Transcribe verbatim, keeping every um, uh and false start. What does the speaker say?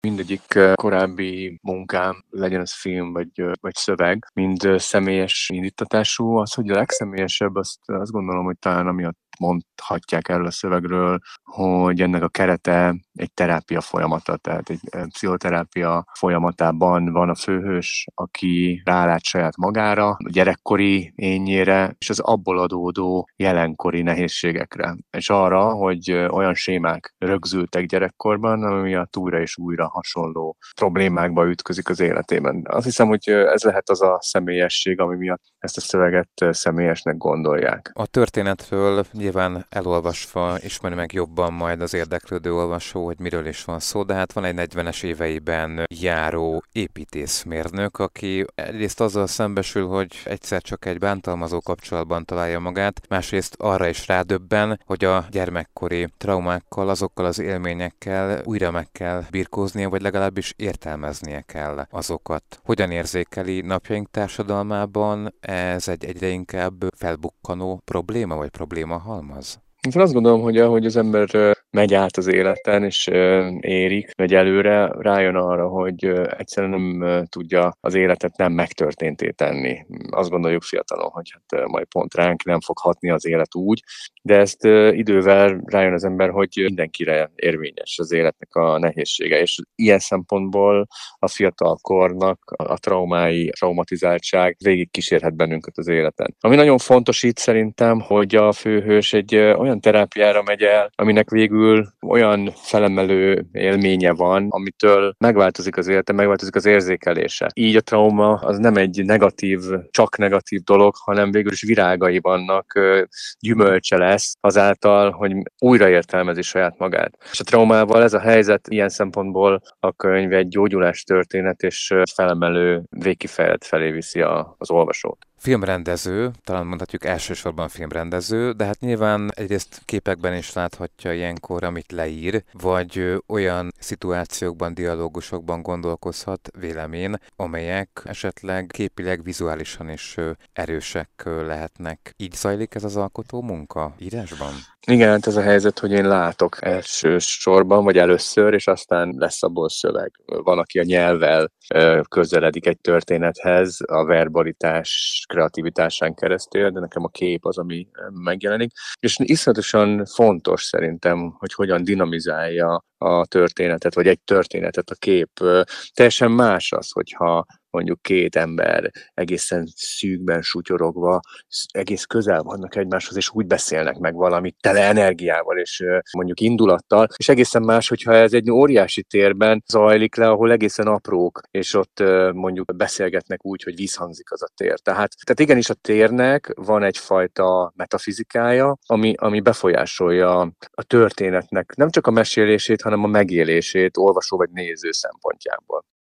Mindegyik korábbi munkám, legyen ez film vagy vagy szöveg, mind személyes indíttatású. Az, hogy a legszemélyesebb, azt azt gondolom, hogy talán amiatt mondhatják erről a szövegről, hogy ennek a kerete egy terápia folyamata, tehát egy pszichoterápia folyamatában van a főhős, aki rálát saját magára, a gyerekkori énjére, és az abból adódó jelenkori nehézségekre. És arra, hogy olyan sémák rögzültek gyerekkorban, ami miatt újra és újra hasonló problémákba ütközik az életében. Azt hiszem, hogy ez lehet az a személyesség, ami miatt ezt a szöveget személyesnek gondolják. A történetről nyilván elolvasva ismeri meg jobban majd az érdeklődő olvasó, hogy miről is van szó, de hát van egy negyvenes éveiben járó építészmérnök, aki egyrészt azzal szembesül, hogy egyszer csak egy bántalmazó kapcsolatban találja magát, másrészt arra is rádöbben, hogy a gyermekkori traumákkal, azokkal az élményekkel újra meg kell birkóznia, vagy legalábbis értelmeznie kell azokat. Hogyan érzékeli napjaink társadalmában ez egy egyre inkább felbukkanó probléma, vagy probléma halmaz? Én azt gondolom, hogy ahogy az ember megy át az életen, és érik, megy előre, rájön arra, hogy egyszerűen nem tudja az életet nem megtörténté tenni. Azt gondoljuk fiatalon, hogy hát majd pont ránk nem fog hatni az élet úgy, de ezt idővel rájön az ember, hogy mindenkire érvényes az életnek a nehézsége, és ilyen szempontból a fiatalkornak a traumái, a traumatizáltság végig kísérhet bennünket az életen. Ami nagyon fontos itt szerintem, hogy a főhős egy olyan terápiára megy el, aminek végül olyan felemelő élménye van, amitől megváltozik az élete, megváltozik az érzékelése. Így a trauma az nem egy negatív, csak negatív dolog, hanem végül is virágai vannak, gyümölcse lesz azáltal, hogy újraértelmezi saját magát. És a traumával ez a helyzet ilyen szempontból a könyv egy gyógyulás történet, és felemelő végkifejlet felé viszi a, az olvasót. Filmrendező, talán mondhatjuk elsősorban filmrendező, de hát nyilván egyrészt képekben is láthatja ilyenkor, amit leír, vagy olyan szituációkban, dialógusokban gondolkozhat vélemén, amelyek esetleg képileg, vizuálisan is erősek lehetnek. Így zajlik ez az alkotó munka írásban? Igen, hát ez a helyzet, hogy én látok elsősorban, vagy először, és aztán lesz abból szöveg. Van, aki a nyelvvel közeledik egy történethez, a verbalitás kreativitásán keresztül, de nekem a kép az, ami megjelenik. És iszonyatosan fontos szerintem, hogy hogyan dinamizálja a történetet, vagy egy történetet a kép. Teljesen más az, hogyha mondjuk két ember egészen szűkben sutyorogva, egész közel vannak egymáshoz, és úgy beszélnek meg valamit tele energiával, és mondjuk indulattal, és egészen más, hogyha ez egy óriási térben zajlik le, ahol egészen aprók, és ott mondjuk beszélgetnek úgy, hogy visszhangzik az a tér. Tehát, tehát igenis a térnek van egyfajta metafizikája, ami, ami befolyásolja a történetnek nem csak a mesélését, hanem a megélését olvasó vagy néző szempontjából.